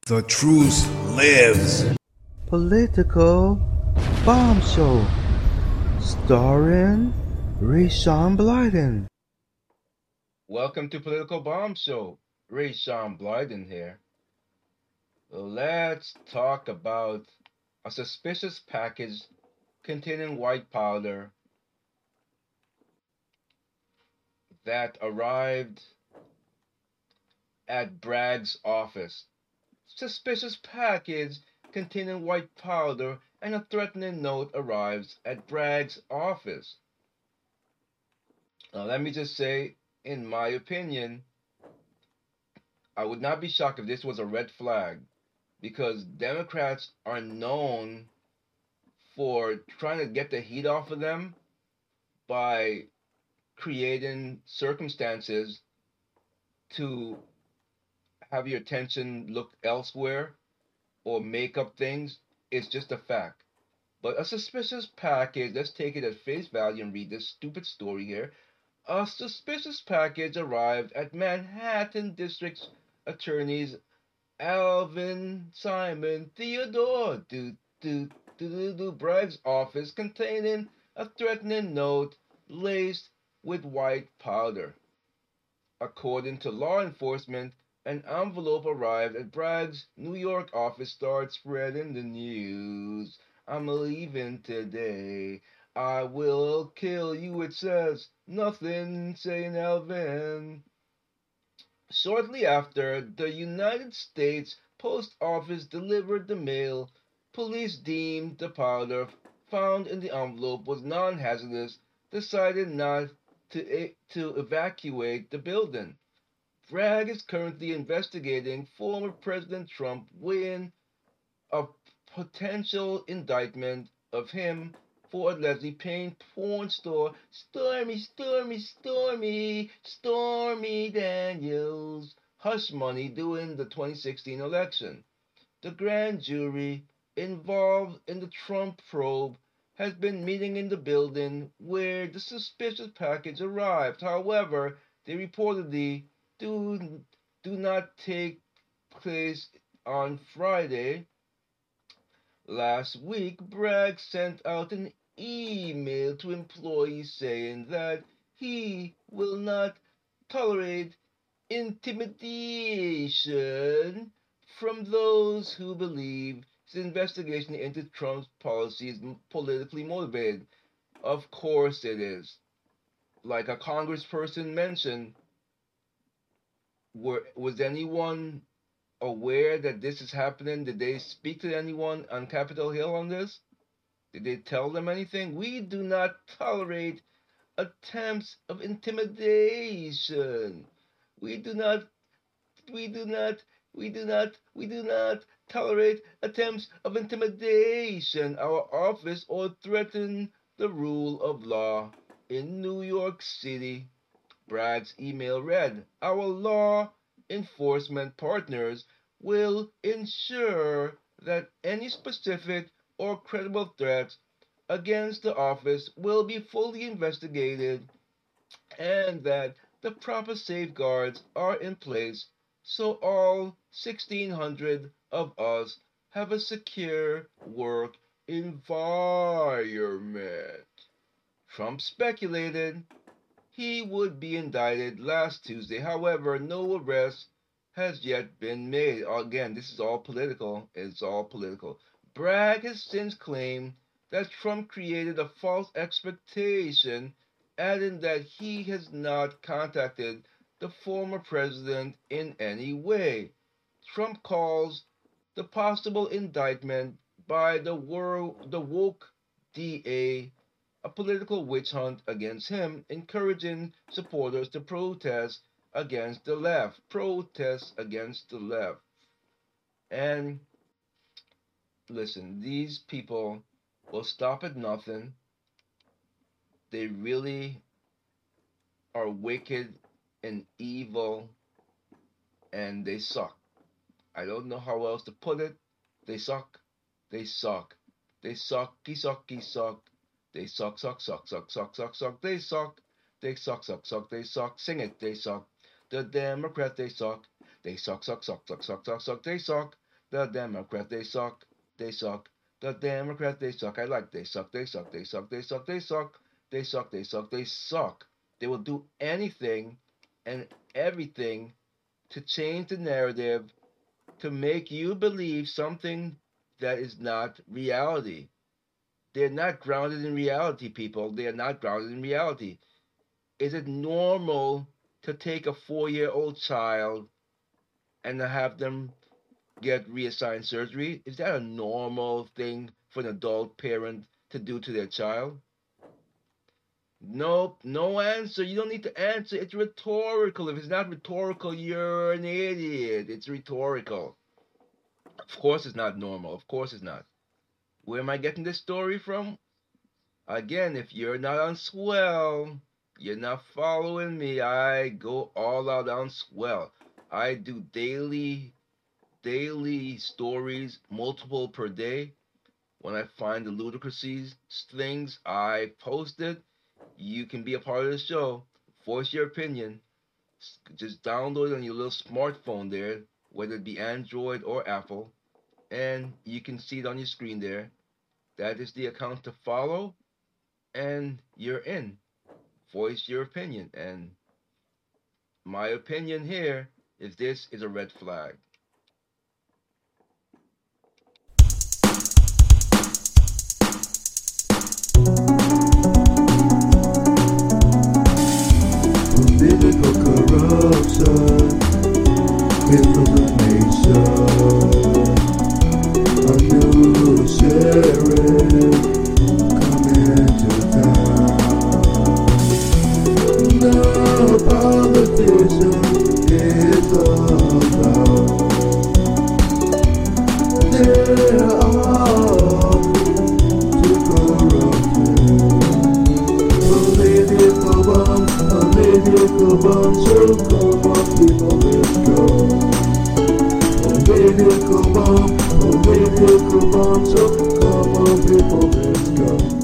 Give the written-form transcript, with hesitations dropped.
The truth lives. Political Bomb Show, starring Rayshawn Blyden. Welcome to Political Bomb Show. Rayshawn Blyden here. Let's talk about a suspicious package containing white powder that arrived at Bragg's office. Suspicious package containing white powder and a threatening note arrives at Bragg's office. Now, let me just say, in my opinion, I would not be shocked if this was a red flag, because Democrats are known for trying to get the heat off of them by creating circumstances to have your attention look elsewhere or make up things. It's just a fact. But a suspicious package, let's take it at face value and read this stupid story here. A suspicious package arrived at Manhattan District Attorney's Alvin Simon Theodore Bragg's office containing a threatening note laced with white powder. According to law enforcement, an envelope arrived at Bragg's New York office, started spreading the news. I'm leaving today. I will kill you, it says. Nothing saying Alvin. Shortly after the United States Post Office delivered the mail, police deemed the powder found in the envelope was non-hazardous, decided not to evacuate the building. Bragg is currently investigating former President Trump, weighing a potential indictment of him for allegedly paying porn star Stormy Daniels hush money during the 2016 election. The grand jury involved in the Trump probe has been meeting in the building where the suspicious package arrived. However, they reportedly do not take place on Friday. Last week, Bragg sent out an email to employees saying that he will not tolerate intimidation from those who believe his investigation into Trump's policy is politically motivated. Of course it is. Like a congressperson mentioned, was anyone aware that this is happening? Did they speak to anyone on Capitol Hill on this? Did they tell them anything? We do not tolerate attempts of intimidation. We do not tolerate attempts of intimidation our office or threaten the rule of law in New York City. Bragg's email read, "Our law enforcement partners will ensure that any specific or credible threats against the office will be fully investigated and that the proper safeguards are in place so all 1,600 of us have a secure work environment." Trump speculated he would be indicted last Tuesday. However, no arrest has yet been made. Again, this is all political. It's all political. Bragg has since claimed that Trump created a false expectation, adding that he has not contacted the former president in any way. Trump calls the possible indictment by the woke DA a political witch hunt against him, encouraging supporters to protest against the left. Protest against the left. And listen, these people will stop at nothing. They really are wicked and evil, and they suck. I don't know how else to put it. They suck. They suck. They sucky, sucky, suck. They suck, suck, suck, suck, suck, suck, suck. They suck. They suck, suck, suck. They suck. Sing it. They suck. The Democrats, they suck. They suck, suck, suck, suck, suck, suck, suck. They suck. The Democrats, they suck. They suck. The Democrats, they suck. I like they suck. They suck. They suck. They suck. They suck. They suck. They suck. They suck. They will do anything and everything to change the narrative to make you believe something that is not reality. They're not grounded in reality, people. They are not grounded in reality. Is it normal to take a 4-year-old child and to have them get reassigned surgery? Is that a normal thing for an adult parent to do to their child? Nope, no answer. You don't need to answer. It's rhetorical. If it's not rhetorical, you're an idiot. It's rhetorical. Of course it's not normal. Of course it's not. Where am I getting this story from? Again, if you're not on Swell, you're not following me. I go all out on Swell. I do daily stories, multiple per day. When I find the ludicrous things, I post it. You can be a part of the show. Voice your opinion. Just download it on your little smartphone there, whether it be Android or Apple, and you can see it on your screen there. That is the account to follow, and you're in. Voice your opinion, and my opinion here is this is a red flag. Political corruption, misinformation. A new sheriff coming to town. The politician is allowed. They're all too corrupted. Political bomb, so come on people, let's go. Political bomb, so come on people, let's go.